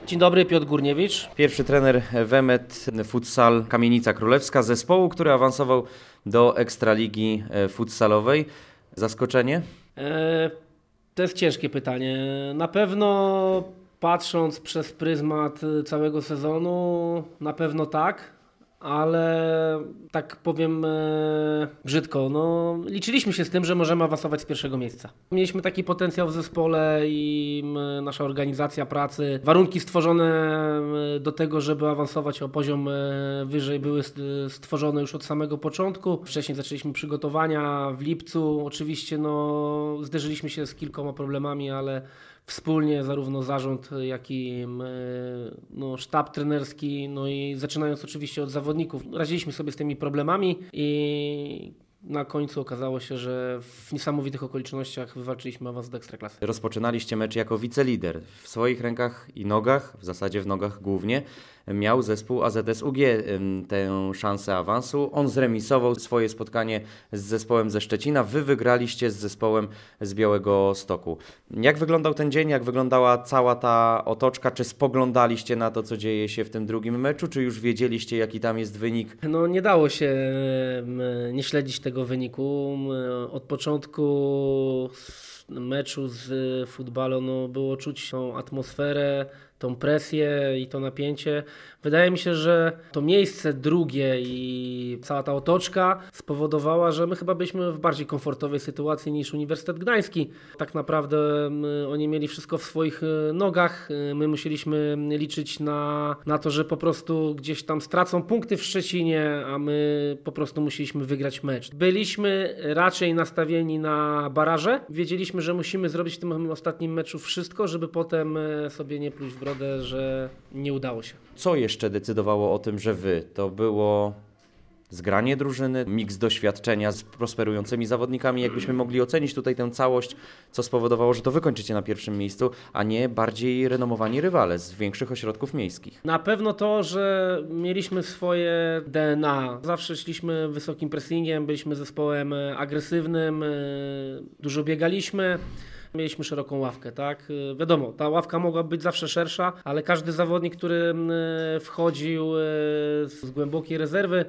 Dzień dobry, Piotr Górniewicz. Pierwszy trener Wemet Futsal Kamienica Królewska, zespołu, który awansował do Ekstraligi futsalowej. Zaskoczenie? To jest ciężkie pytanie. Na pewno patrząc przez pryzmat całego sezonu, na pewno tak. Ale tak powiem brzydko, liczyliśmy się z tym, że możemy awansować z pierwszego miejsca. Mieliśmy taki potencjał w zespole i nasza organizacja pracy, warunki stworzone do tego, żeby awansować o poziom wyżej były stworzone już od samego początku. Wcześniej zaczęliśmy przygotowania w lipcu, oczywiście zderzyliśmy się z kilkoma problemami, ale wspólnie zarówno zarząd, jak i sztab trenerski, i zaczynając oczywiście od zawodników, radziliśmy sobie z tymi problemami i na końcu okazało się, że w niesamowitych okolicznościach wywalczyliśmy awans do Ekstraklasy. Rozpoczynaliście mecz jako wicelider. W swoich rękach i nogach, w zasadzie w nogach głównie, miał zespół AZS UG tę szansę awansu. On zremisował swoje spotkanie z zespołem ze Szczecina. Wy wygraliście z zespołem z Białegostoku. Jak wyglądał ten dzień? Jak wyglądała cała ta otoczka? Czy spoglądaliście na to, co dzieje się w tym drugim meczu? Czy już wiedzieliście, jaki tam jest wynik? Nie dało się nie śledzić tego wyniku. Od początku meczu z futbalu było czuć tą atmosferę, tą presję i to napięcie. Wydaje mi się, że to miejsce drugie i cała ta otoczka spowodowała, że my chyba byliśmy w bardziej komfortowej sytuacji niż Uniwersytet Gdański. Tak naprawdę oni mieli wszystko w swoich nogach. My musieliśmy liczyć na to, że po prostu gdzieś tam stracą punkty w Szczecinie, a my po prostu musieliśmy wygrać mecz. Byliśmy raczej nastawieni na baraże. Wiedzieliśmy, że musimy zrobić w tym ostatnim meczu wszystko, żeby potem sobie nie pluć w brodę, że nie udało się. Co jeszcze decydowało o tym, że wy? To było zgranie drużyny, miks doświadczenia z prosperującymi zawodnikami. Jakbyśmy mogli ocenić tutaj tę całość, co spowodowało, że to wy kończycie na pierwszym miejscu, a nie bardziej renomowani rywale z większych ośrodków miejskich? Na pewno to, że mieliśmy swoje DNA. Zawsze szliśmy wysokim pressingiem, byliśmy zespołem agresywnym, dużo biegaliśmy. Mieliśmy szeroką ławkę, tak? Wiadomo, ta ławka mogła być zawsze szersza, ale każdy zawodnik, który wchodził z głębokiej rezerwy,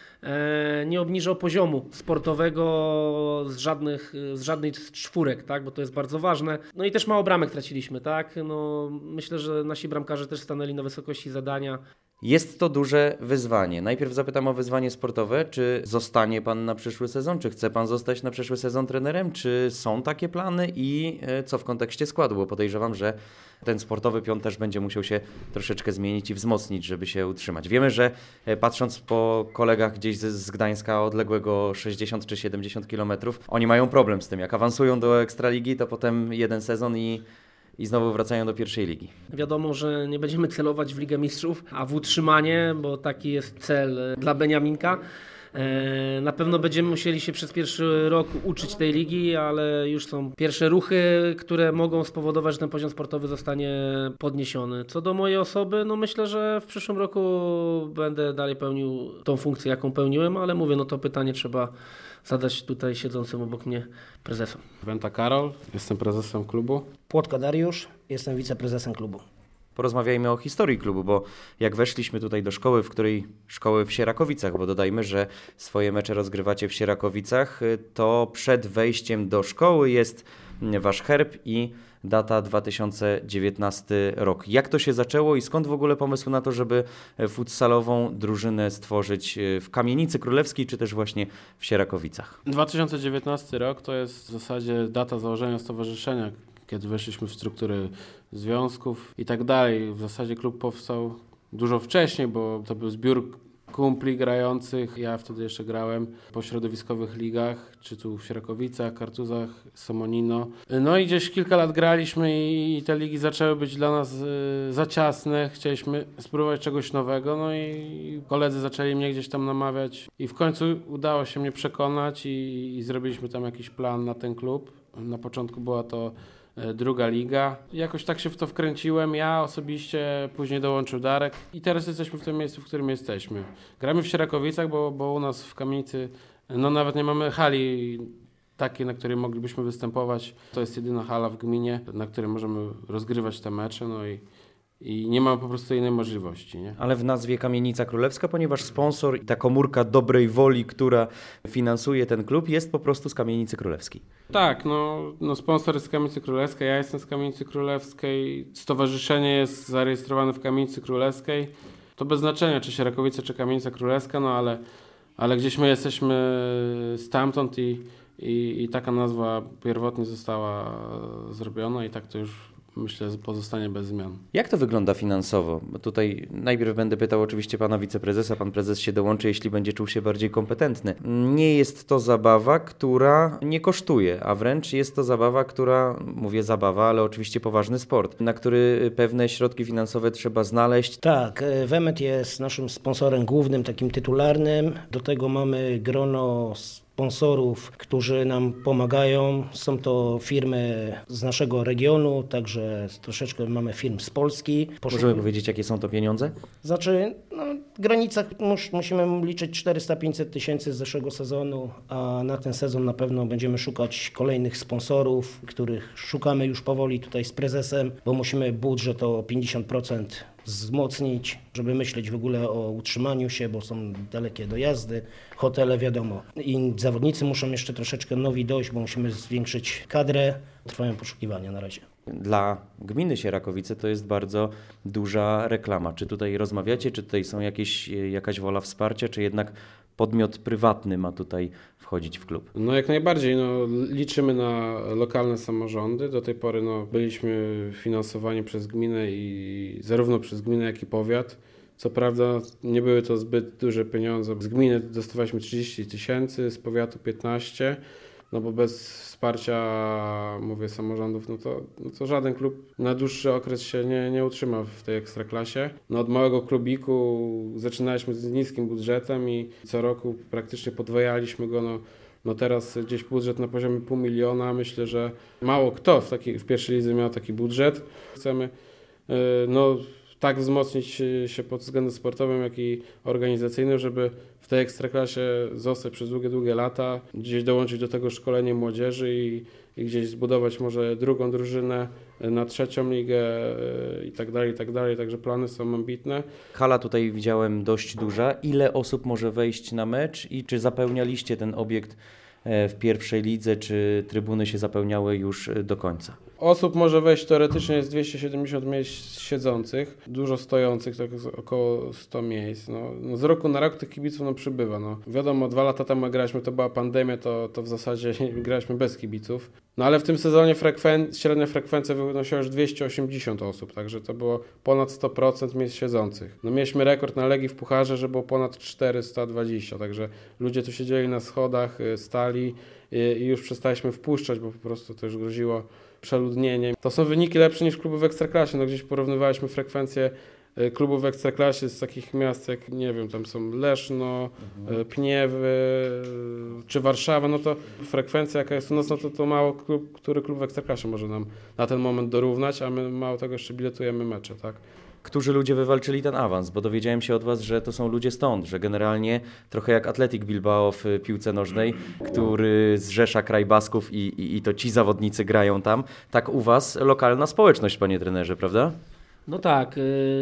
nie obniżał poziomu sportowego z żadnej z czwórek, tak? Bo to jest bardzo ważne. I też mało bramek traciliśmy, tak? Myślę, że nasi bramkarze też stanęli na wysokości zadania. Jest to duże wyzwanie. Najpierw zapytam o wyzwanie sportowe. Czy zostanie Pan na przyszły sezon? Czy chce Pan zostać na przyszły sezon trenerem? Czy są takie plany i co w kontekście składu? Bo podejrzewam, że ten sportowy pion też będzie musiał się troszeczkę zmienić i wzmocnić, żeby się utrzymać. Wiemy, że patrząc po kolegach gdzieś z Gdańska odległego 60 czy 70 kilometrów, oni mają problem z tym. Jak awansują do Ekstraligi, to potem jeden sezon i znowu wracają do pierwszej ligi. Wiadomo, że nie będziemy celować w Ligę Mistrzów, a w utrzymanie, bo taki jest cel dla Beniaminka. Na pewno będziemy musieli się przez pierwszy rok uczyć tej ligi, ale już są pierwsze ruchy, które mogą spowodować, że ten poziom sportowy zostanie podniesiony. Co do mojej osoby, myślę, że w przyszłym roku będę dalej pełnił tą funkcję, jaką pełniłem, ale mówię, to pytanie trzeba zadać tutaj siedzącym obok mnie prezesom. Wenta Karol, jestem prezesem klubu. Płotka Dariusz, jestem wiceprezesem klubu. Porozmawiajmy o historii klubu, bo jak weszliśmy tutaj do szkoły, szkoły w Sierakowicach, bo dodajmy, że swoje mecze rozgrywacie w Sierakowicach, to przed wejściem do szkoły jest wasz herb i data 2019 rok. Jak to się zaczęło i skąd w ogóle pomysł na to, żeby futsalową drużynę stworzyć w Kamienicy Królewskiej, czy też właśnie w Sierakowicach? 2019 rok to jest w zasadzie data założenia stowarzyszenia, kiedy weszliśmy w struktury związków i tak dalej. W zasadzie klub powstał dużo wcześniej, bo to był zbiór kumpli grających. Ja wtedy jeszcze grałem po środowiskowych ligach, czy tu w Sierakowicach, Kartuzach, Somonino. I gdzieś kilka lat graliśmy i te ligi zaczęły być dla nas za ciasne. Chcieliśmy spróbować czegoś nowego, i koledzy zaczęli mnie gdzieś tam namawiać i w końcu udało się mnie przekonać i zrobiliśmy tam jakiś plan na ten klub. Na początku była to druga liga. Jakoś tak się w to wkręciłem, ja osobiście, później dołączył Darek i teraz jesteśmy w tym miejscu, w którym jesteśmy. Gramy w Sierakowicach, bo u nas w Kamienicy nawet nie mamy hali takiej, na której moglibyśmy występować. To jest jedyna hala w gminie, na której możemy rozgrywać te mecze, i nie ma po prostu innej możliwości. Nie? Ale w nazwie Kamienica Królewska, ponieważ sponsor i ta komórka dobrej woli, która finansuje ten klub, jest po prostu z Kamienicy Królewskiej. Tak, no sponsor jest z Kamienicy Królewskiej, ja jestem z Kamienicy Królewskiej, stowarzyszenie jest zarejestrowane w Kamienicy Królewskiej. To bez znaczenia, czy Sierakowice, czy Kamienica Królewska, no ale gdzieś my jesteśmy stamtąd i taka nazwa pierwotnie została zrobiona i tak to już myślę pozostanie bez zmian. Jak to wygląda finansowo? Bo tutaj najpierw będę pytał oczywiście pana wiceprezesa, pan prezes się dołączy, jeśli będzie czuł się bardziej kompetentny. Nie jest to zabawa, która nie kosztuje, a wręcz jest to zabawa, która, mówię zabawa, ale oczywiście poważny sport, na który pewne środki finansowe trzeba znaleźć. Tak, Wemet jest naszym sponsorem głównym, takim tytularnym. Do tego mamy grono sponsorów, którzy nam pomagają. Są to firmy z naszego regionu, także troszeczkę mamy firm z Polski. Możemy powiedzieć, jakie są to pieniądze? Znaczy, w granicach musimy liczyć 400-500 tysięcy z zeszłego sezonu, a na ten sezon na pewno będziemy szukać kolejnych sponsorów, których szukamy już powoli tutaj z prezesem, bo musimy budżet o 50% wzmocnić, żeby myśleć w ogóle o utrzymaniu się, bo są dalekie dojazdy, hotele wiadomo. I zawodnicy muszą jeszcze troszeczkę nowi dojść, bo musimy zwiększyć kadrę. Trwają poszukiwania na razie. Dla gminy Sierakowice to jest bardzo duża reklama. Czy tutaj rozmawiacie, czy tutaj są jakaś wola wsparcia, czy jednak podmiot prywatny ma tutaj wchodzić w klub? No jak najbardziej, liczymy na lokalne samorządy. Do tej pory byliśmy finansowani przez gminę i zarówno przez gminę, jak i powiat. Co prawda nie były to zbyt duże pieniądze. Z gminy dostawaliśmy 30 tysięcy, z powiatu 15, bo bez wsparcia, mówię, samorządów, to żaden klub na dłuższy okres się nie utrzyma w tej ekstraklasie. Od małego klubiku zaczynaliśmy z niskim budżetem i co roku praktycznie podwajaliśmy go. Teraz gdzieś budżet na poziomie 500 000. Myślę, że mało kto w pierwszej lidze miał taki budżet. Chcemy tak wzmocnić się pod względem sportowym, jak i organizacyjnym, żeby w tej ekstraklasie zostać przez długie lata, gdzieś dołączyć do tego szkolenie młodzieży i gdzieś zbudować może drugą drużynę na trzecią ligę i tak dalej. Także plany są ambitne. Hala tutaj widziałem dość duża. Ile osób może wejść na mecz i czy zapełnialiście ten obiekt w pierwszej lidze, czy trybuny się zapełniały już do końca? Osób może wejść teoretycznie, jest 270 miejsc siedzących, dużo stojących, to jest około 100 miejsc. Z roku na rok tych kibiców przybywa. Wiadomo, 2 lata temu jak graliśmy, to była pandemia, to w zasadzie graliśmy bez kibiców. Ale w tym sezonie średnia frekwencja wynosiła już 280 osób, także to było ponad 100% miejsc siedzących. Mieliśmy rekord na Legii w Pucharze, że było ponad 420, także ludzie tu siedzieli na schodach, stali i już przestaliśmy wpuszczać, bo po prostu to już groziło przeludnieniem. To są wyniki lepsze niż kluby w Ekstraklasie. Gdzieś porównywaliśmy frekwencję klubów w Ekstraklasie z takich miast jak, nie wiem, tam są Leszno, Pniewy czy Warszawa, to frekwencja jaka jest u nas, to mało który klub w Ekstraklasie może nam na ten moment dorównać, a my mało tego jeszcze biletujemy mecze, tak? Którzy ludzie wywalczyli ten awans? Bo dowiedziałem się od was, że to są ludzie stąd, że generalnie trochę jak Athletic Bilbao w piłce nożnej, który zrzesza kraj Basków i to ci zawodnicy grają tam. Tak u was lokalna społeczność, panie trenerze, prawda? No tak.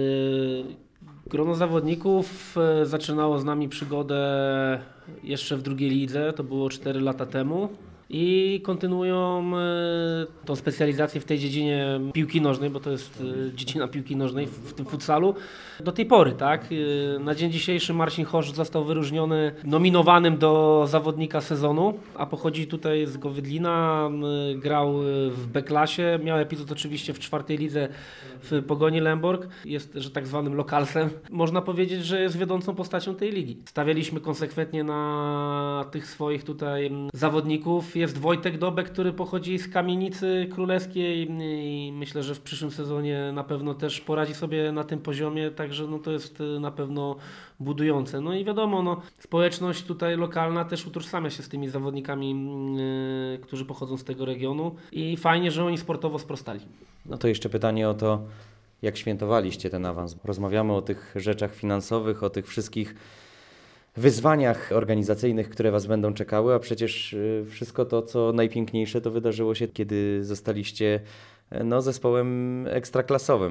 Grono zawodników zaczynało z nami przygodę jeszcze w drugiej lidze, to było 4 lata temu. I kontynuują tą specjalizację w tej dziedzinie piłki nożnej, bo to jest dziedzina piłki nożnej w tym futsalu. Do tej pory, tak? Na dzień dzisiejszy Marcin Chosz został wyróżniony, nominowanym do zawodnika sezonu, a pochodzi tutaj z Gowydlina, grał w B-klasie, miał epizod oczywiście w 4. lidze w Pogoni Lęborg, jest, że tak zwanym lokalsem. Można powiedzieć, że jest wiodącą postacią tej ligi. Stawialiśmy konsekwentnie na tych swoich tutaj zawodników. Jest Wojtek Dobek, który pochodzi z Kamienicy Królewskiej i myślę, że w przyszłym sezonie na pewno też poradzi sobie na tym poziomie, także to jest na pewno budujące. I wiadomo, społeczność tutaj lokalna też utożsamia się z tymi zawodnikami, którzy pochodzą z tego regionu i fajnie, że oni sportowo sprostali. To jeszcze pytanie o to, jak świętowaliście ten awans. Rozmawiamy o tych rzeczach finansowych, o tych wszystkich wyzwaniach organizacyjnych, które was będą czekały, a przecież wszystko to, co najpiękniejsze, to wydarzyło się, kiedy zostaliście zespołem ekstraklasowym.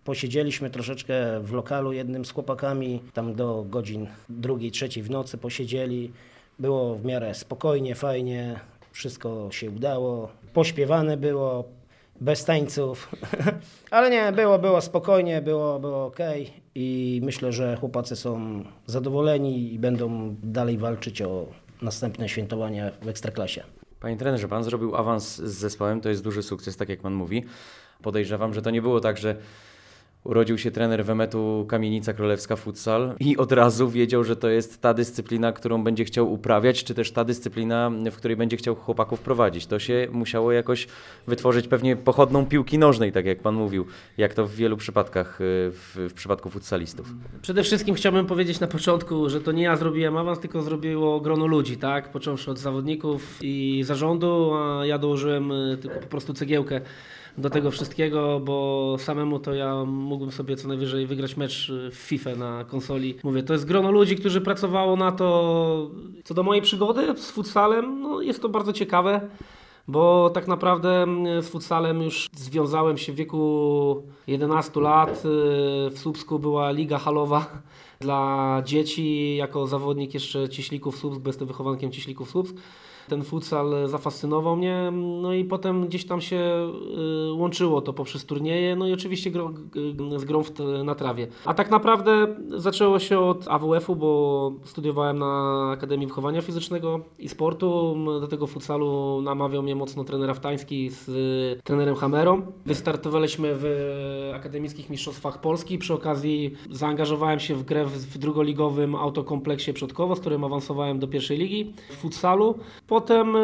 Posiedzieliśmy troszeczkę w lokalu jednym z chłopakami, tam do godzin 2, 3 w nocy posiedzieli. Było w miarę spokojnie, fajnie, wszystko się udało. Pośpiewane było, bez tańców, ale nie, było spokojnie, było okej. I myślę, że chłopacy są zadowoleni i będą dalej walczyć o następne świętowania w Ekstraklasie. Panie trenerze, pan zrobił awans z zespołem, to jest duży sukces, tak jak pan mówi. Podejrzewam, że to nie było tak, że urodził się trener Wemetu Kamienica Królewska Futsal i od razu wiedział, że to jest ta dyscyplina, którą będzie chciał uprawiać, czy też ta dyscyplina, w której będzie chciał chłopaków prowadzić. To się musiało jakoś wytworzyć pewnie pochodną piłki nożnej, tak jak pan mówił, jak to w wielu przypadkach w przypadku futsalistów. Przede wszystkim chciałbym powiedzieć na początku, że to nie ja zrobiłem awans, tylko zrobiło grono ludzi, tak? Począwszy od zawodników i zarządu, a ja dołożyłem tylko po prostu cegiełkę do tego wszystkiego, bo samemu to ja mógłbym sobie co najwyżej wygrać mecz w FIFA na konsoli. Mówię, to jest grono ludzi, którzy pracowało na to. Co do mojej przygody z futsalem, no jest to bardzo ciekawe, bo tak naprawdę z futsalem już związałem się w wieku 11 lat. W Słupsku była liga halowa dla dzieci, jako zawodnik jeszcze Cieślików Słupsk, bo jestem wychowankiem Cieślików Słupsk. Ten futsal zafascynował mnie, no i potem gdzieś tam się łączyło to poprzez turnieje, no i oczywiście z grą na trawie. A tak naprawdę zaczęło się od AWF-u, bo studiowałem na Akademii Wychowania Fizycznego i Sportu. Do tego futsalu namawiał mnie mocno trener Aftański z trenerem Hamerą. Wystartowaliśmy w akademickich mistrzostwach Polski. Przy okazji zaangażowałem się w grę w drugoligowym autokompleksie Przodkowo, z którym awansowałem do pierwszej ligi w futsalu. Potem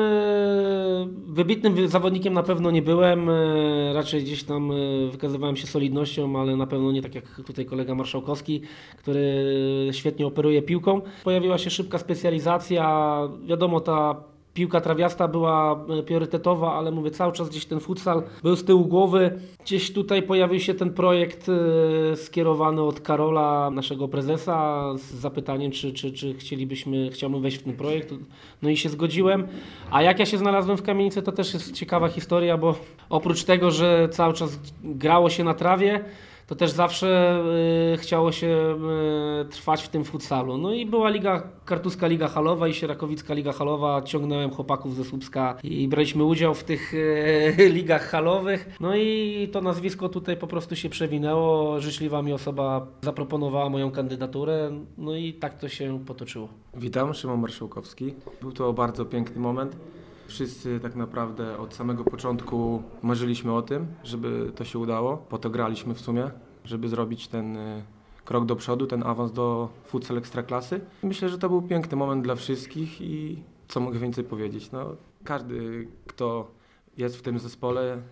wybitnym zawodnikiem na pewno nie byłem, raczej gdzieś tam wykazywałem się solidnością, ale na pewno nie tak jak tutaj kolega Marszałkowski, który świetnie operuje piłką. Pojawiła się szybka specjalizacja, wiadomo, ta piłka trawiasta była priorytetowa, ale mówię, cały czas gdzieś ten futsal był z tyłu głowy. Gdzieś tutaj pojawił się ten projekt skierowany od Karola, naszego prezesa, z zapytaniem, czy chciałbym wejść w ten projekt. No i się zgodziłem. A jak ja się znalazłem w Kamienicy, to też jest ciekawa historia, bo oprócz tego, że cały czas grało się na trawie, to też zawsze chciało się trwać w tym futsalu. No i była Kartuska Liga Halowa i Sierakowicka Liga Halowa. Ciągnąłem chłopaków ze Słupska i braliśmy udział w tych ligach halowych. No i to nazwisko tutaj po prostu się przewinęło. Życzliwa mi osoba zaproponowała moją kandydaturę. No i tak to się potoczyło. Witam, Szymon Marszałkowski. Był to bardzo piękny moment. Wszyscy tak naprawdę od samego początku marzyliśmy o tym, żeby to się udało. Po to graliśmy w sumie, żeby zrobić ten krok do przodu, ten awans do futsal Ekstraklasy. Myślę, że to był piękny moment dla wszystkich i co mogę więcej powiedzieć. No, każdy, kto jest w tym zespole,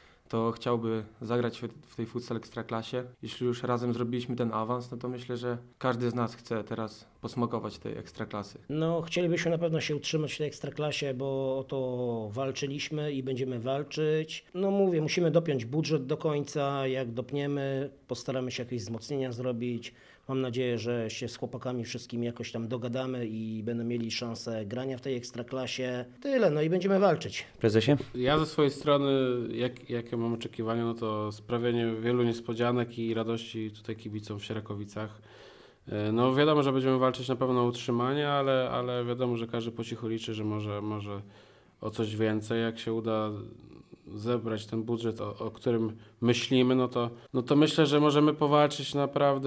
to chciałby zagrać w tej futsal Ekstraklasie. Jeśli już razem zrobiliśmy ten awans, no to myślę, że każdy z nas chce teraz posmakować tej Ekstraklasy. No, chcielibyśmy na pewno się utrzymać w tej Ekstraklasie, bo o to walczyliśmy i będziemy walczyć. No mówię, musimy dopiąć budżet do końca. Jak dopniemy, postaramy się jakieś wzmocnienia zrobić. Mam nadzieję, że się z chłopakami wszystkimi jakoś tam dogadamy i będą mieli szansę grania w tej Ekstraklasie. Tyle, no i będziemy walczyć. Prezesie? Ja ze swojej strony, jakie mam oczekiwania, no to sprawienie wielu niespodzianek i radości tutaj kibicom w Sierakowicach. No wiadomo, że będziemy walczyć na pewno o utrzymanie, ale wiadomo, że każdy po cichu liczy, że może o coś więcej. Jak się uda zebrać ten budżet, o którym myślimy, no to myślę, że możemy powalczyć naprawdę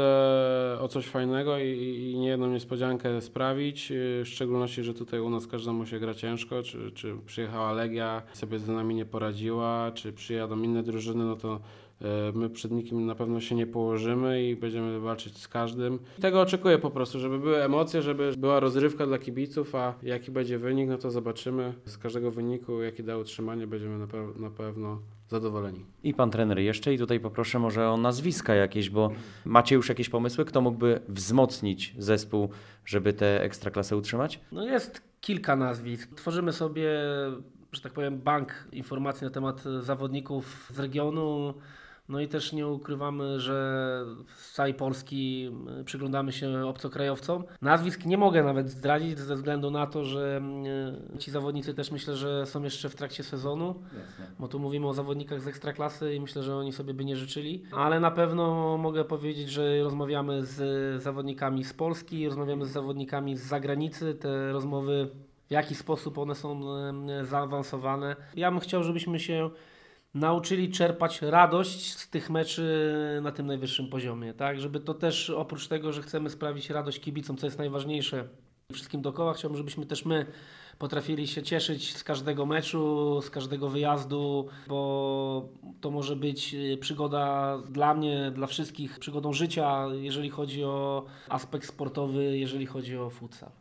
o coś fajnego i niejedną niespodziankę sprawić, w szczególności, że tutaj u nas każdemu się gra ciężko, czy przyjechała Legia, sobie z nami nie poradziła, czy przyjadą inne drużyny, no to my przed nikim na pewno się nie położymy i będziemy walczyć z każdym. Tego oczekuję po prostu, żeby były emocje, żeby była rozrywka dla kibiców, a jaki będzie wynik, no to zobaczymy. Z każdego wyniku, jaki da utrzymanie, będziemy na pewno zadowoleni. I pan trener jeszcze i tutaj poproszę może o nazwiska jakieś, bo macie już jakieś pomysły, kto mógłby wzmocnić zespół, żeby tę Ekstraklasę utrzymać? No jest kilka nazwisk. Tworzymy sobie, że tak powiem, bank informacji na temat zawodników z regionu. No i też nie ukrywamy, że z całej Polski przyglądamy się obcokrajowcom. Nazwisk nie mogę nawet zdradzić ze względu na to, że ci zawodnicy też myślę, że są jeszcze w trakcie sezonu, bo tu mówimy o zawodnikach z Ekstraklasy i myślę, że oni sobie by nie życzyli. Ale na pewno mogę powiedzieć, że rozmawiamy z zawodnikami z Polski, rozmawiamy z zawodnikami z zagranicy. Te rozmowy, w jaki sposób one są zaawansowane. Ja bym chciał, żebyśmy się nauczyli czerpać radość z tych meczy na tym najwyższym poziomie, tak? Żeby to też oprócz tego, że chcemy sprawić radość kibicom, co jest najważniejsze wszystkim dookoła, chciałbym, żebyśmy też my potrafili się cieszyć z każdego meczu, z każdego wyjazdu, bo to może być przygoda dla mnie, dla wszystkich, przygodą życia, jeżeli chodzi o aspekt sportowy, jeżeli chodzi o futsal.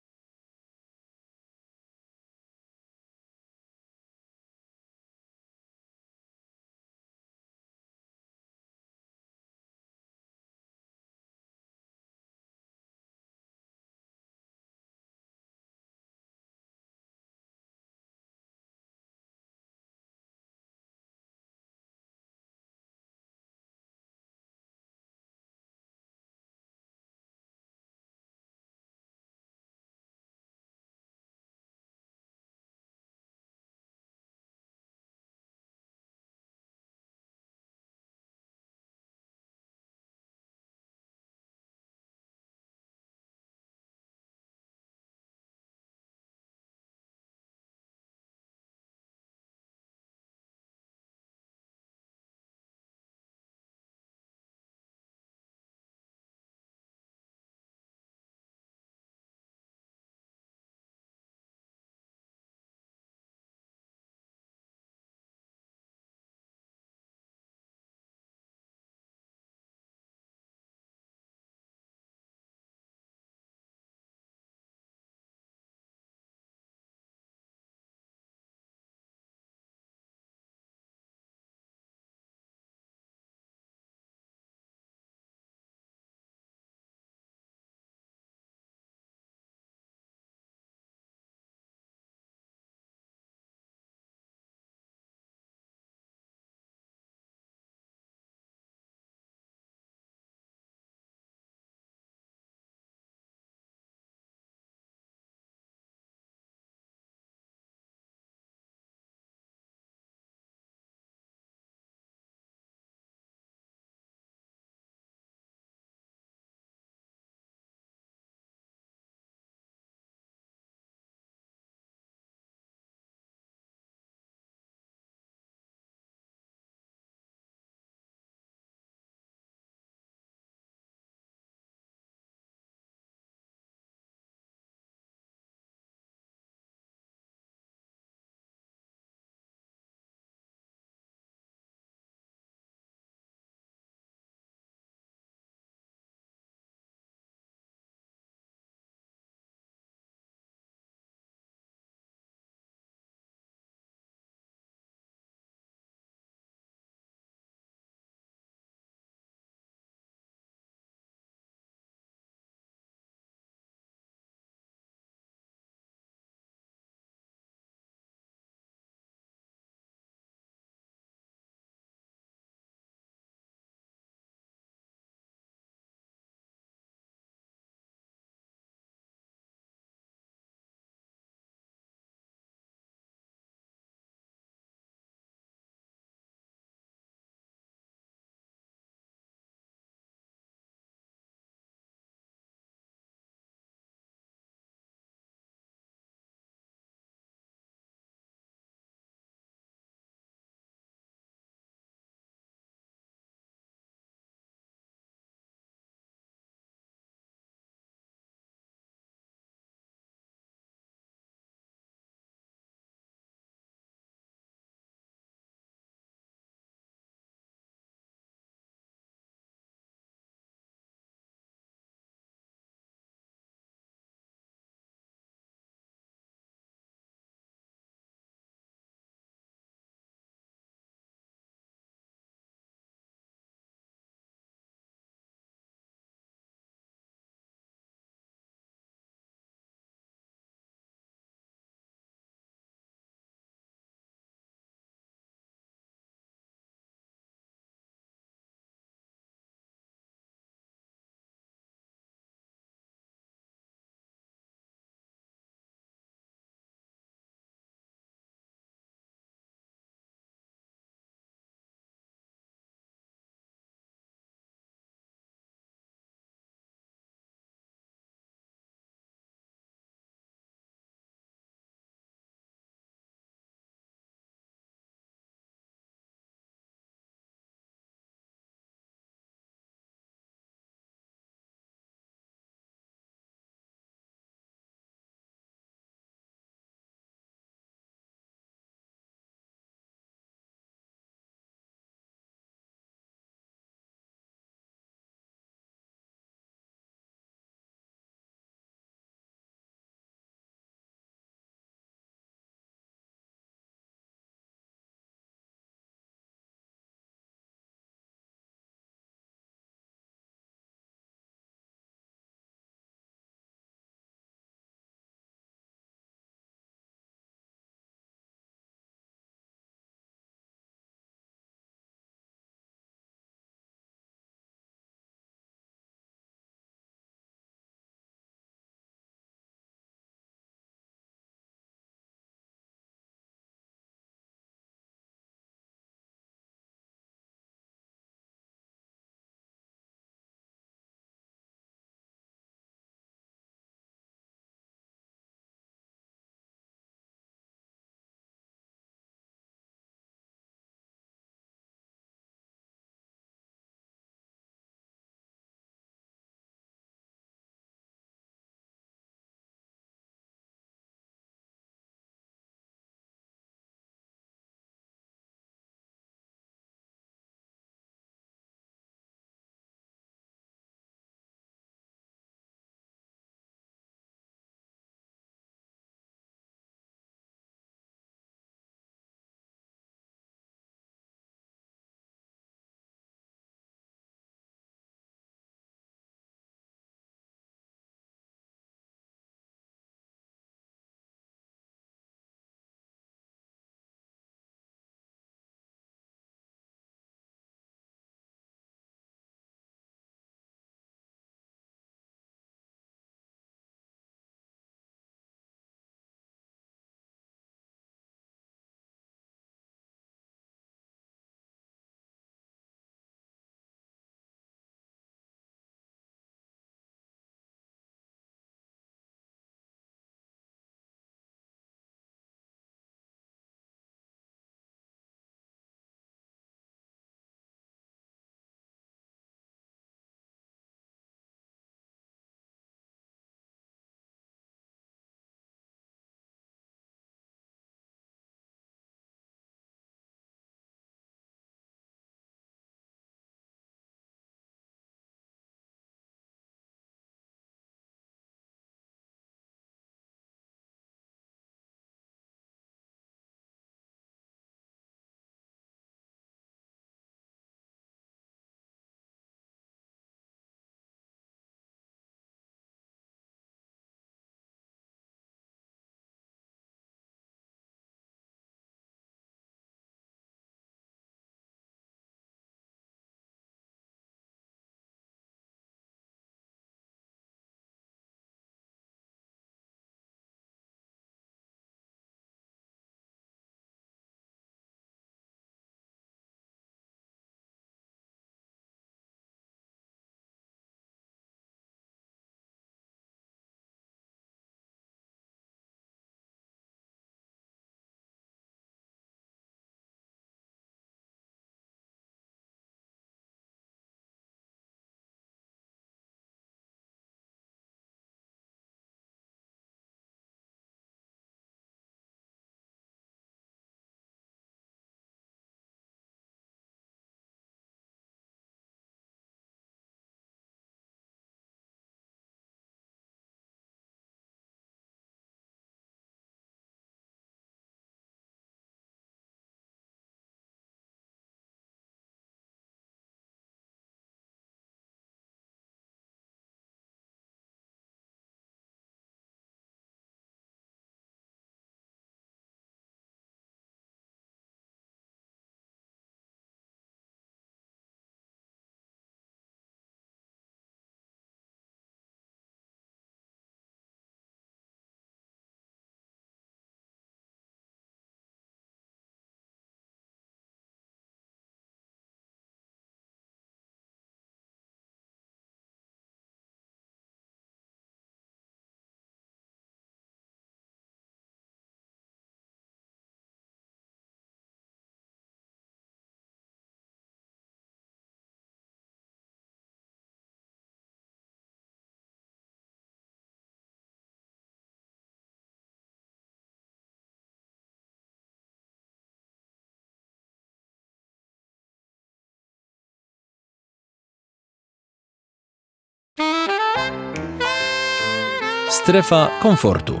Strefa komfortu.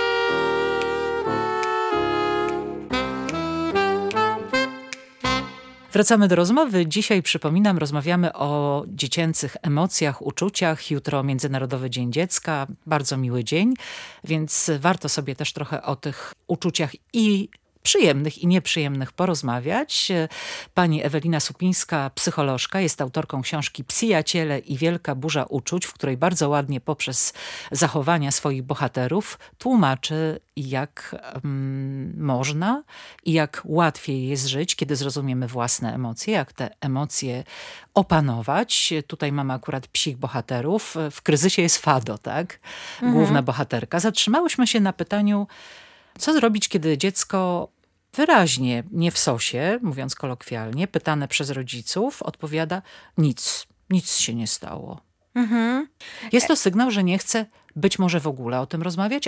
Wracamy do rozmowy. Dzisiaj, przypominam, rozmawiamy o dziecięcych emocjach, uczuciach. Jutro Międzynarodowy Dzień Dziecka, bardzo miły dzień, więc warto sobie też trochę o tych uczuciach i przyjemnych i nieprzyjemnych porozmawiać. Pani Ewelina Supińska, psycholożka, jest autorką książki Psijaciele i wielka burza uczuć, w której bardzo ładnie poprzez zachowania swoich bohaterów tłumaczy, jak można i jak łatwiej jest żyć, kiedy zrozumiemy własne emocje, jak te emocje opanować. Tutaj mamy akurat psich bohaterów. W kryzysie jest Fado, tak? Główna bohaterka. Zatrzymałyśmy się na pytaniu, co zrobić, kiedy dziecko wyraźnie, nie w sosie, mówiąc kolokwialnie, pytane przez rodziców, odpowiada nic się nie stało. Jest to sygnał, że nie chce być może w ogóle o tym rozmawiać,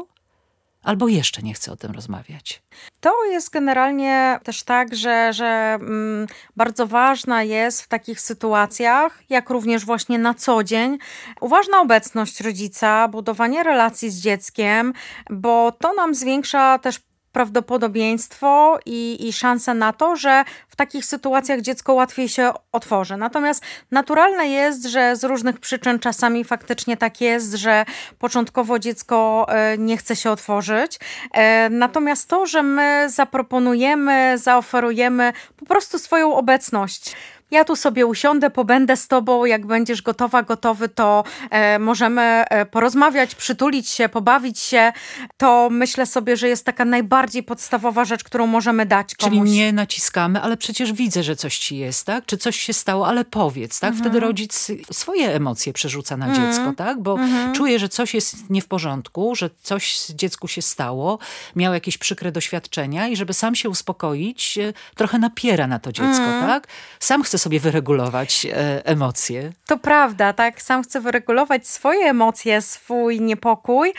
albo jeszcze nie chce o tym rozmawiać. To jest generalnie też tak, że bardzo ważna jest w takich sytuacjach, jak również właśnie na co dzień, uważna obecność rodzica, budowanie relacji z dzieckiem, bo to nam zwiększa też prawdopodobieństwo i szanse na to, że w takich sytuacjach dziecko łatwiej się otworzy. Natomiast naturalne jest, że z różnych przyczyn czasami faktycznie tak jest, że początkowo dziecko nie chce się otworzyć. Natomiast to, że my zaproponujemy, zaoferujemy po prostu swoją obecność. Ja tu sobie usiądę, pobędę z tobą, jak będziesz gotowa, gotowy, to możemy porozmawiać, przytulić się, pobawić się. To myślę sobie, że jest taka najbardziej podstawowa rzecz, którą możemy dać komuś. Czyli nie naciskamy, ale przecież widzę, że coś ci jest, tak? Czy coś się stało, ale powiedz, tak? Wtedy rodzic swoje emocje przerzuca na dziecko, tak? Bo czuje, że coś jest nie w porządku, że coś dziecku się stało, miał jakieś przykre doświadczenia i żeby sam się uspokoić, trochę napiera na to dziecko, tak? Sam chce sobie wyregulować emocje. To prawda, tak? Sam chce wyregulować swoje emocje, swój niepokój.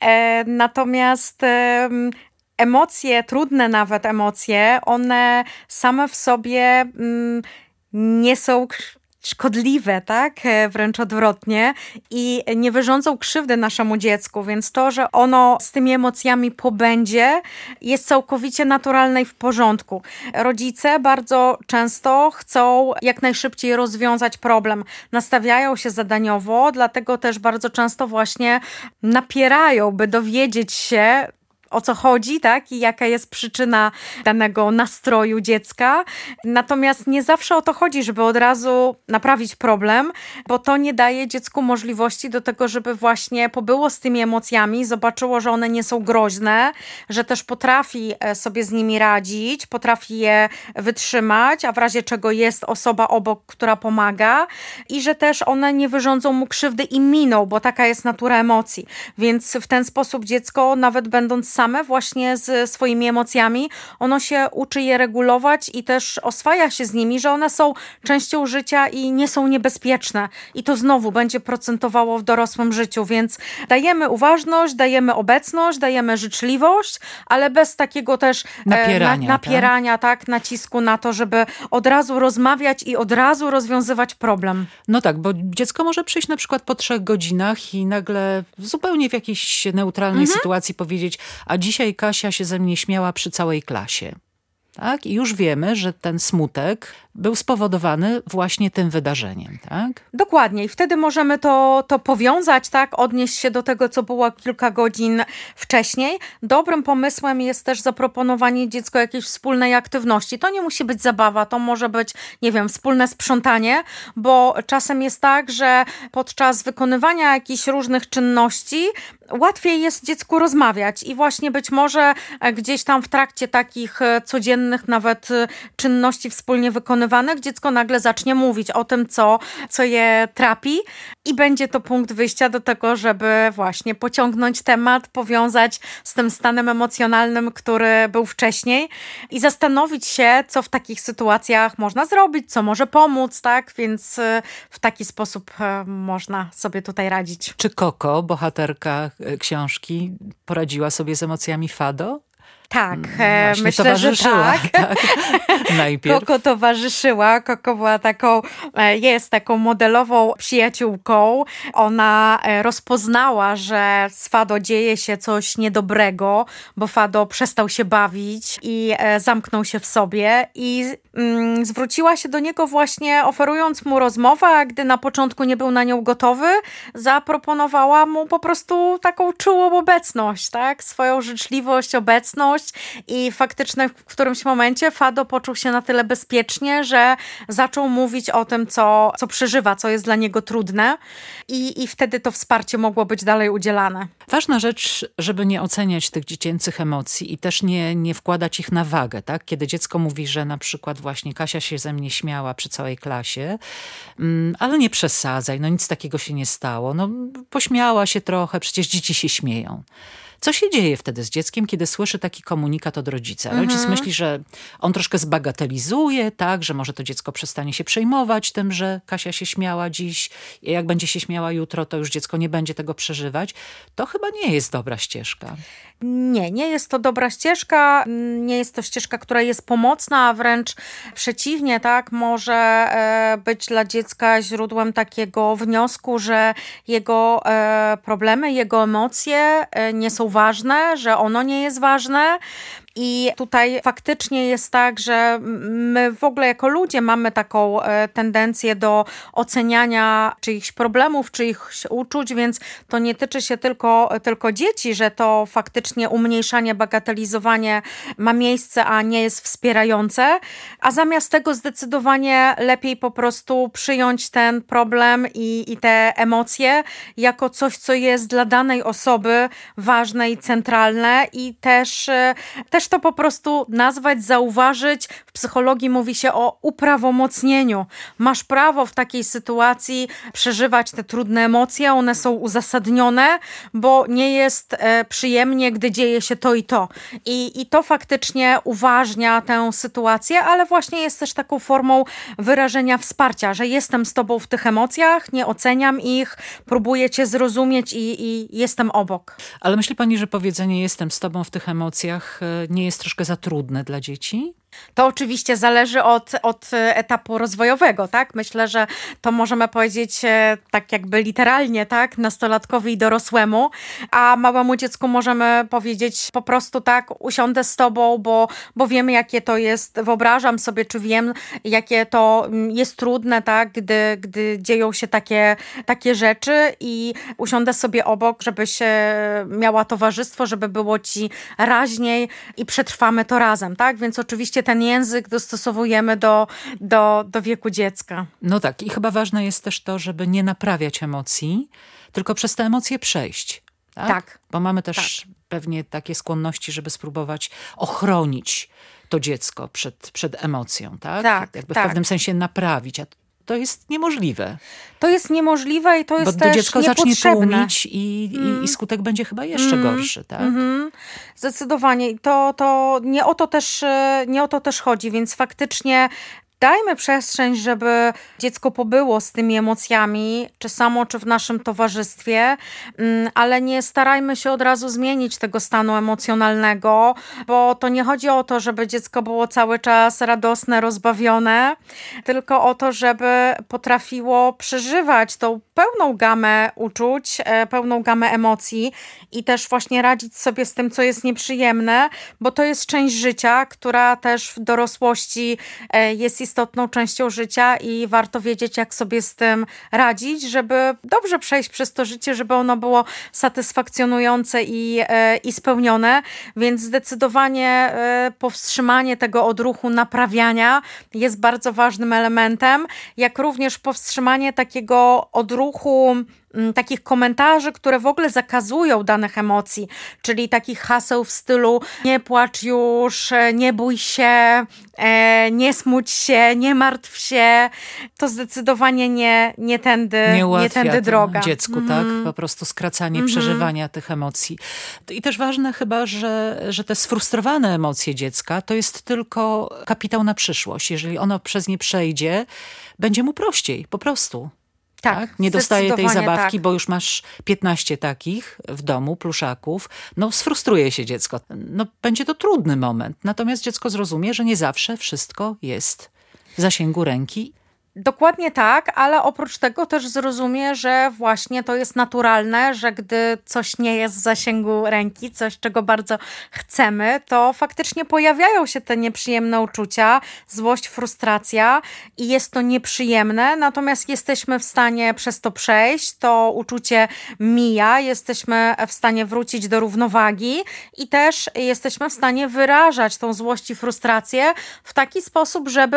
Natomiast emocje, trudne nawet emocje, one same w sobie nie są szkodliwe, tak? Wręcz odwrotnie i nie wyrządzą krzywdy naszemu dziecku, więc to, że ono z tymi emocjami pobędzie, jest całkowicie naturalne i w porządku. Rodzice bardzo często chcą jak najszybciej rozwiązać problem. Nastawiają się zadaniowo, dlatego też bardzo często właśnie napierają, by dowiedzieć się, o co chodzi, tak? I jaka jest przyczyna danego nastroju dziecka. Natomiast nie zawsze o to chodzi, żeby od razu naprawić problem, bo to nie daje dziecku możliwości do tego, żeby właśnie pobyło z tymi emocjami, zobaczyło, że one nie są groźne, że też potrafi sobie z nimi radzić, potrafi je wytrzymać, a w razie czego jest osoba obok, która pomaga i że też one nie wyrządzą mu krzywdy i miną, bo taka jest natura emocji. Więc w ten sposób dziecko, nawet będąc same właśnie z swoimi emocjami, ono się uczy je regulować i też oswaja się z nimi, że one są częścią życia i nie są niebezpieczne. I to znowu będzie procentowało w dorosłym życiu, więc dajemy uważność, dajemy obecność, dajemy życzliwość, ale bez takiego też napierania, tak, nacisku na to, żeby od razu rozmawiać i od razu rozwiązywać problem. No tak, bo dziecko może przyjść na przykład po 3 godzinach i nagle zupełnie w jakiejś neutralnej sytuacji powiedzieć, a dzisiaj Kasia się ze mnie śmiała przy całej klasie. Tak? I już wiemy, że ten smutek był spowodowany właśnie tym wydarzeniem, tak? Dokładnie. I wtedy możemy to powiązać, tak? Odnieść się do tego, co było kilka godzin wcześniej. Dobrym pomysłem jest też zaproponowanie dziecku jakiejś wspólnej aktywności. To nie musi być zabawa, to może być, nie wiem, wspólne sprzątanie, bo czasem jest tak, że podczas wykonywania jakichś różnych czynności łatwiej jest dziecku rozmawiać i właśnie być może gdzieś tam w trakcie takich codziennych nawet czynności wspólnie wykonywanych dziecko nagle zacznie mówić o tym, co je trapi i będzie to punkt wyjścia do tego, żeby właśnie pociągnąć temat, powiązać z tym stanem emocjonalnym, który był wcześniej i zastanowić się, co w takich sytuacjach można zrobić, co może pomóc, tak? Więc w taki sposób można sobie tutaj radzić. Czy Koko, bohaterka książki, poradziła sobie z emocjami Fado? Tak, Właśnie myślę, że tak. Najpierw. Koko towarzyszyła. Koko była jest taką modelową przyjaciółką. Ona rozpoznała, że z Fado dzieje się coś niedobrego, bo Fado przestał się bawić i zamknął się w sobie i zwróciła się do niego właśnie oferując mu rozmowę, a gdy na początku nie był na nią gotowy, zaproponowała mu po prostu taką czułą obecność, tak? Swoją życzliwość, obecność i faktycznie w którymś momencie Fado poczuł się na tyle bezpiecznie, że zaczął mówić o tym, co przeżywa, co jest dla niego trudne i wtedy to wsparcie mogło być dalej udzielane. Ważna rzecz, żeby nie oceniać tych dziecięcych emocji i też nie wkładać ich na wagę, tak? Kiedy dziecko mówi, że na przykład właśnie Kasia się ze mnie śmiała przy całej klasie, ale nie przesadzaj, no nic takiego się nie stało, no pośmiała się trochę, przecież dzieci się śmieją. Co się dzieje wtedy z dzieckiem, kiedy słyszy taki komunikat od rodzica? Rodzic myśli, że on troszkę zbagatelizuje, tak, że może to dziecko przestanie się przejmować tym, że Kasia się śmiała dziś i jak będzie się śmiała jutro, to już dziecko nie będzie tego przeżywać. To chyba nie jest dobra ścieżka. Nie jest to dobra ścieżka, nie jest to ścieżka, która jest pomocna, a wręcz przeciwnie, tak, może być dla dziecka źródłem takiego wniosku, że jego problemy, jego emocje nie są ważne, że ono nie jest ważne. I tutaj faktycznie jest tak, że my w ogóle jako ludzie mamy taką tendencję do oceniania czyichś problemów, czyichś uczuć, więc to nie tyczy się tylko dzieci, że to faktycznie umniejszanie, bagatelizowanie ma miejsce, a nie jest wspierające, a zamiast tego zdecydowanie lepiej po prostu przyjąć ten problem i te emocje jako coś, co jest dla danej osoby ważne i centralne i też to po prostu nazwać, zauważyć. W psychologii mówi się o uprawomocnieniu. Masz prawo w takiej sytuacji przeżywać te trudne emocje, one są uzasadnione, bo nie jest przyjemnie, gdy dzieje się to i to. I to faktycznie uważnia tę sytuację, ale właśnie jest też taką formą wyrażenia wsparcia, że jestem z tobą w tych emocjach, nie oceniam ich, próbuję cię zrozumieć i jestem obok. Ale myśli pani, że powiedzenie jestem z tobą w tych emocjach nie jest troszkę za trudne dla dzieci? To oczywiście zależy od etapu rozwojowego, tak? Myślę, że to możemy powiedzieć tak jakby literalnie, tak? Nastolatkowi i dorosłemu, a małemu dziecku możemy powiedzieć po prostu tak, usiądę z tobą, bo wiemy, jakie to jest, wyobrażam sobie, czy wiem, jakie to jest trudne, tak? Gdy dzieją się takie rzeczy i usiądę sobie obok, żebyś miała towarzystwo, żeby było ci raźniej i przetrwamy to razem, tak? Więc oczywiście ten język dostosowujemy do wieku dziecka. No tak, i chyba ważne jest też to, żeby nie naprawiać emocji, tylko przez te emocje przejść. Tak? Tak. Bo mamy też pewnie takie skłonności, żeby spróbować ochronić to dziecko przed emocją, tak? Jakby w pewnym sensie naprawić, a to jest niemożliwe. To jest niemożliwe i to jest też dziecko niepotrzebne. zacznie tłumić i skutek będzie chyba jeszcze gorszy, tak? Zdecydowanie. To nie o to też chodzi, więc faktycznie dajmy przestrzeń, żeby dziecko pobyło z tymi emocjami, czy samo, czy w naszym towarzystwie, ale nie starajmy się od razu zmienić tego stanu emocjonalnego, bo to nie chodzi o to, żeby dziecko było cały czas radosne, rozbawione, tylko o to, żeby potrafiło przeżywać tą pełną gamę uczuć, pełną gamę emocji i też właśnie radzić sobie z tym, co jest nieprzyjemne, bo to jest część życia, która też w dorosłości jest istotną częścią życia i warto wiedzieć, jak sobie z tym radzić, żeby dobrze przejść przez to życie, żeby ono było satysfakcjonujące i spełnione, więc zdecydowanie powstrzymanie tego odruchu naprawiania jest bardzo ważnym elementem, jak również powstrzymanie takiego odruchu, takich komentarzy, które w ogóle zakazują danych emocji, czyli takich haseł w stylu nie płacz już, nie bój się, nie smuć się, nie martw się. To zdecydowanie nie tędy droga. Dziecku, tak? Po prostu skracanie przeżywania tych emocji. I też ważne chyba, że te sfrustrowane emocje dziecka to jest tylko kapitał na przyszłość. Jeżeli ono przez nie przejdzie, będzie mu prościej, po prostu. Tak? Nie dostaje tej zdecydowanie zabawki, tak. bo już masz 15 takich w domu, pluszaków. No sfrustruje się dziecko. No będzie to trudny moment. Natomiast dziecko zrozumie, że nie zawsze wszystko jest w zasięgu ręki. Dokładnie tak, ale oprócz tego też zrozumie, że właśnie to jest naturalne, że gdy coś nie jest w zasięgu ręki, coś czego bardzo chcemy, to faktycznie pojawiają się te nieprzyjemne uczucia, złość, frustracja i jest to nieprzyjemne, natomiast jesteśmy w stanie przez to przejść, to uczucie mija, jesteśmy w stanie wrócić do równowagi i też jesteśmy w stanie wyrażać tą złość i frustrację w taki sposób, żeby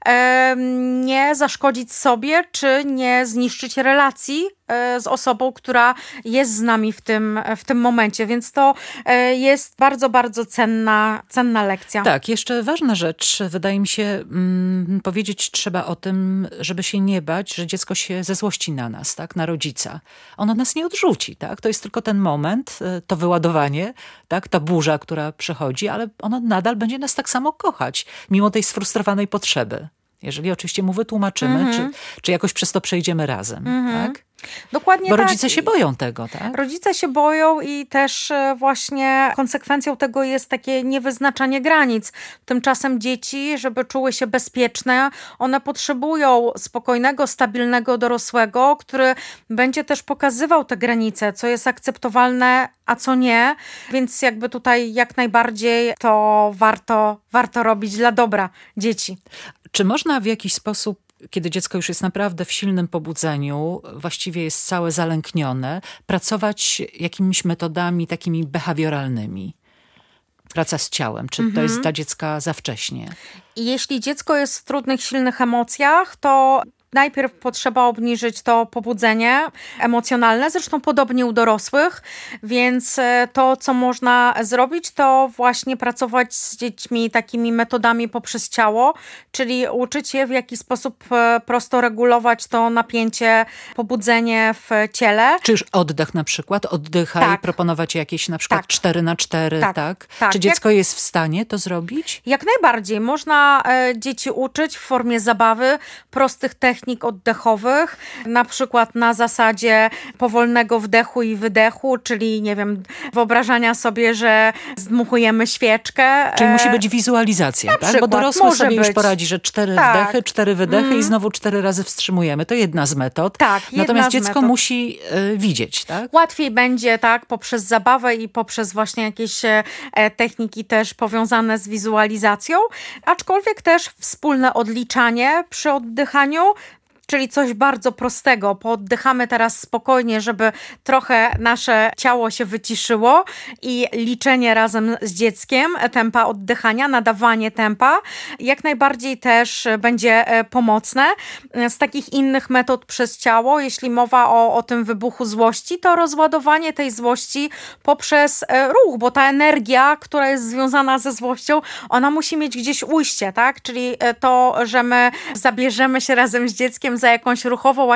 nie zaszkodzić sobie, czy nie zniszczyć relacji z osobą, która jest z nami w tym momencie, więc to jest bardzo, bardzo cenna lekcja. Tak, jeszcze ważna rzecz, wydaje mi się, powiedzieć trzeba o tym, żeby się nie bać, że dziecko się zezłości na nas, tak, na rodzica. Ono nas nie odrzuci, tak, to jest tylko ten moment, to wyładowanie, tak, ta burza, która przychodzi, ale ono nadal będzie nas tak samo kochać, mimo tej sfrustrowanej potrzeby. Jeżeli oczywiście mu wytłumaczymy, czy jakoś przez to przejdziemy razem, tak? Dokładnie Bo tak. rodzice się boją tego, tak? Rodzice się boją i też właśnie konsekwencją tego jest takie niewyznaczanie granic. Tymczasem dzieci, żeby czuły się bezpieczne, one potrzebują spokojnego, stabilnego dorosłego, który będzie też pokazywał te granice, co jest akceptowalne, a co nie. Więc jakby tutaj jak najbardziej to warto robić dla dobra dzieci. Czy można w jakiś sposób, kiedy dziecko już jest naprawdę w silnym pobudzeniu, właściwie jest całe zalęknione, pracować jakimiś metodami takimi behawioralnymi? Praca z ciałem. Czy to jest dla dziecka za wcześnie? I jeśli dziecko jest w trudnych, silnych emocjach, to najpierw potrzeba obniżyć to pobudzenie emocjonalne, zresztą podobnie u dorosłych, więc to, co można zrobić, to właśnie pracować z dziećmi takimi metodami poprzez ciało, czyli uczyć je, w jaki sposób prosto regulować to napięcie, pobudzenie w ciele. Czy już oddech na przykład, oddychaj, Tak. proponować jakieś na przykład Tak. 4x4, tak? Tak. Czy dziecko jest w stanie to zrobić? Jak najbardziej. Można dzieci uczyć w formie zabawy prostych technik oddechowych, na przykład na zasadzie powolnego wdechu i wydechu, czyli nie wiem, wyobrażania sobie, że zdmuchujemy świeczkę. Czyli musi być wizualizacja, tak? Bo przykład, dorosły może sobie już być. poradzi, że 4 Tak. wdechy, 4 wydechy i znowu 4 razy wstrzymujemy. To jedna z metod. Tak, jedna Natomiast z dziecko metod. musi widzieć, tak? Łatwiej będzie tak poprzez zabawę i poprzez właśnie jakieś techniki też powiązane z wizualizacją, aczkolwiek też wspólne odliczanie przy oddychaniu, czyli coś bardzo prostego. Pooddychamy teraz spokojnie, żeby trochę nasze ciało się wyciszyło i liczenie razem z dzieckiem tempa oddychania, nadawanie tempa jak najbardziej też będzie pomocne. Z takich innych metod przez ciało, jeśli mowa o tym wybuchu złości, to rozładowanie tej złości poprzez ruch, bo ta energia, która jest związana ze złością, ona musi mieć gdzieś ujście, tak? Czyli to, że my zabierzemy się razem z dzieckiem za jakąś ruchową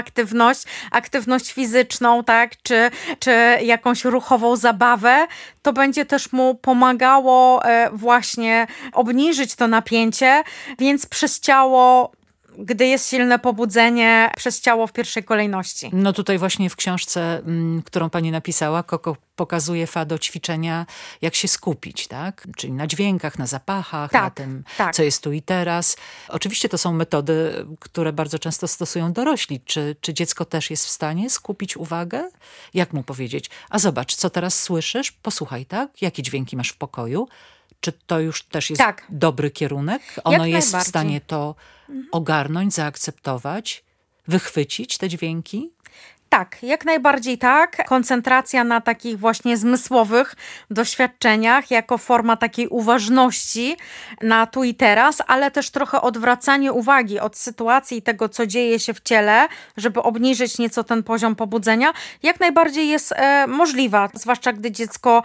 aktywność fizyczną, tak, czy jakąś ruchową zabawę, to będzie też mu pomagało właśnie obniżyć to napięcie, więc przez ciało, gdy jest silne pobudzenie, przez ciało w pierwszej kolejności. No tutaj właśnie w książce, którą pani napisała, Koko pokazuje Fado ćwiczenia, jak się skupić, tak? Czyli na dźwiękach, na zapachach, Tak, na tym, tak. co jest tu i teraz. Oczywiście to są metody, które bardzo często stosują dorośli. Czy dziecko też jest w stanie skupić uwagę? Jak mu powiedzieć? A zobacz, co teraz słyszysz? Posłuchaj, tak? Jakie dźwięki masz w pokoju? Czy to już też jest Tak. dobry kierunek? Ono jest w najbardziej. stanie to ogarnąć, zaakceptować, wychwycić te dźwięki? Tak, jak najbardziej tak. Koncentracja na takich właśnie zmysłowych doświadczeniach jako forma takiej uważności na tu i teraz, ale też trochę odwracanie uwagi od sytuacji i tego, co dzieje się w ciele, żeby obniżyć nieco ten poziom pobudzenia, jak najbardziej jest możliwa. Zwłaszcza gdy dziecko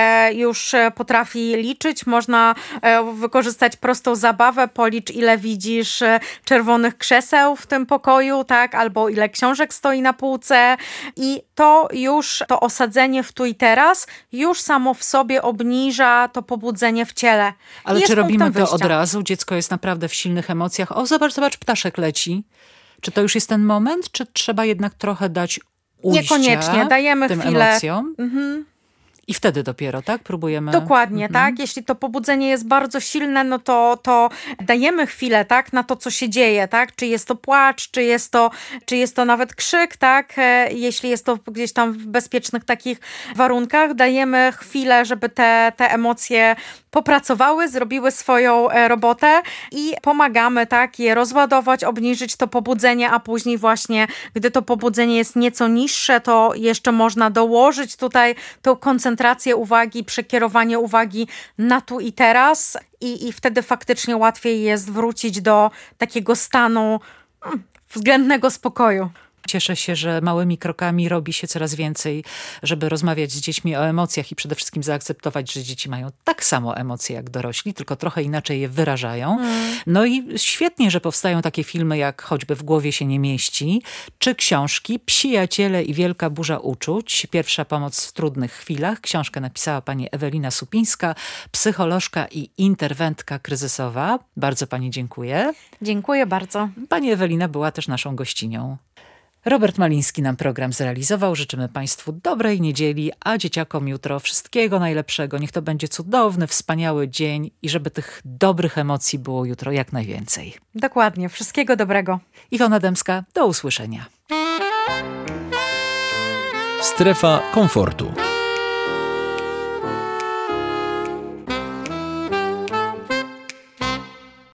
już potrafi liczyć, można wykorzystać prostą zabawę, policz ile widzisz czerwonych krzeseł w tym pokoju, tak, albo ile książek stoi na półce. I to już, to osadzenie w tu i teraz już samo w sobie obniża to pobudzenie w ciele. Ale Jest czy robimy punktem to od wyjścia. razu? Dziecko jest naprawdę w silnych emocjach. O, zobacz, ptaszek leci. Czy to już jest ten moment, czy trzeba jednak trochę dać ujścia Niekoniecznie, dajemy tym chwilę. emocjom? I wtedy dopiero, tak? Próbujemy... Dokładnie, tak? Jeśli to pobudzenie jest bardzo silne, no to dajemy chwilę, tak? Na to, co się dzieje, tak? Czy jest to płacz, czy jest to nawet krzyk, tak? Jeśli jest to gdzieś tam w bezpiecznych takich warunkach, dajemy chwilę, żeby te emocje popracowały, zrobiły swoją robotę i pomagamy, tak? Je rozładować, obniżyć to pobudzenie, a później właśnie, gdy to pobudzenie jest nieco niższe, to jeszcze można dołożyć tutaj tą koncentrację uwagi, przekierowanie uwagi na tu i teraz i wtedy faktycznie łatwiej jest wrócić do takiego stanu względnego spokoju. Cieszę się, że małymi krokami robi się coraz więcej, żeby rozmawiać z dziećmi o emocjach i przede wszystkim zaakceptować, że dzieci mają tak samo emocje jak dorośli, tylko trochę inaczej je wyrażają. No i świetnie, że powstają takie filmy jak choćby W głowie się nie mieści, czy książki Psijaciele i Wielka burza uczuć. Pierwsza pomoc w trudnych chwilach. Książkę napisała pani Ewelina Supińska, psycholożka i interwentka kryzysowa. Bardzo pani dziękuję. Dziękuję bardzo. Pani Ewelina była też naszą gościnią. Robert Maliński nam program zrealizował. Życzymy Państwu dobrej niedzieli, a dzieciakom jutro wszystkiego najlepszego. Niech to będzie cudowny, wspaniały dzień i żeby tych dobrych emocji było jutro jak najwięcej. Dokładnie. Wszystkiego dobrego. Iwona Dębska, do usłyszenia. Strefa komfortu.